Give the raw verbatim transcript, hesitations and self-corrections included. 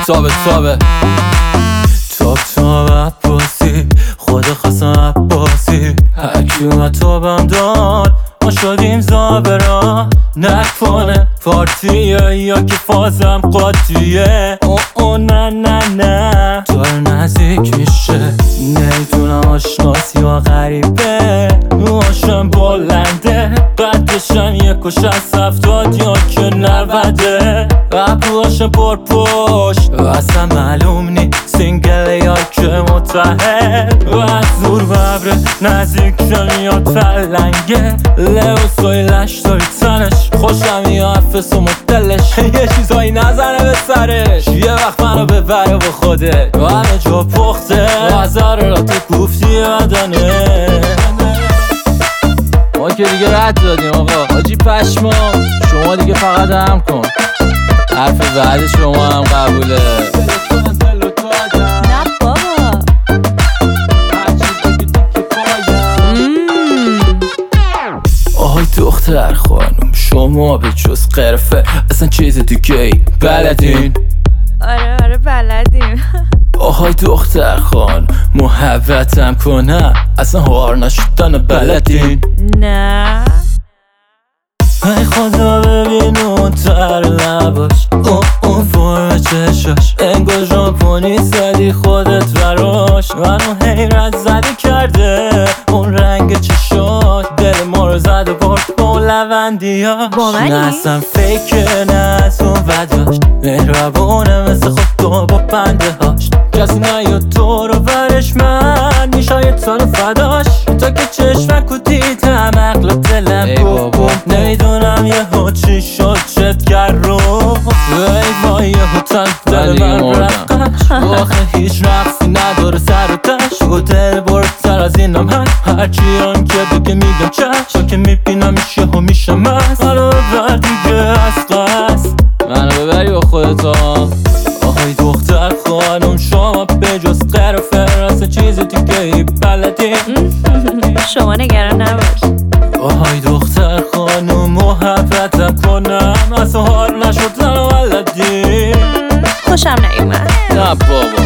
تابه تابه تاب تاب عباسی خود خواستم عباسی هرکی اومد تابم داد ما شدیم زابرا نکنه پارتیه یا که فازم قاطیه او او نه نه نه داره نزدیک میشه نمیتونم آشناسی یا غریبه موهاشم بلنده قدشم یک و شست هفتاد یا که نوده ابروهاشم پر پشت و اصلا معلوم نی سینگل یا که متحد و از زور ببره نزدیک شن یا تلنگه لباسای لشتاری تنش خوشم یا افس و مدلش یه چیزایی نزنه به سرش یه وقت منو ببره با خوده و همه جا پخته و زره را تو گفتی بدنه ما که دیگه رد دادیم آقا حاجی پشما شما دیگه فقط هم کن حرف بعد شما هم قبوله نه بابا آهای دختر خانم شما به جز قرفه اصلا چیز دیگه ای بلدین؟ آره آره بلدیم آهای دختر خان محبتم کنم اصلا هار نشدن بلدین؟ نه ای خدا ببین اون تر لباش اون اون فرم چشاش انگار ژاپنی زدی خودت براش منو حیرت زده کرده اون رنگ چشاش دل ما رو زده برد با لوندیاش با منی؟ نه اصلا فکر نه از اون بداش مهربونه مثل خود تو با بنده هاش کسی نیاد تو رو برش من میشاید تو رو فداش تا که چشمک و دیدم عقل دلم بابا نمیدونم یه ها چی شد چت گر رو ای وای یه ها تن دل من رقش آخه هیچ رقصی نداره سر و تش و دل بردتر از اینم هست هرچی هم که بگه میگم چشم که میبینم میشه ها میشم مست منو ببر دیگه از قصد منو ببری با خودتا آهای دختر خانم شما به جز قرفه اصلا چیز دیگه ای بلدی شما نگران نباش آهای دختر خانم محبتم کنم اصلا حال نشد زن و ولدی خوشم نیومد نه بابا